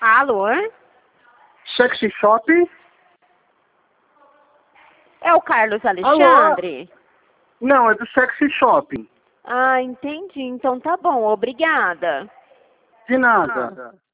Alô? Sexy Shop? É o Carlos Alexandre? Não, é do Sexy Shop. Ah, entendi. Então tá bom, obrigada. De nada.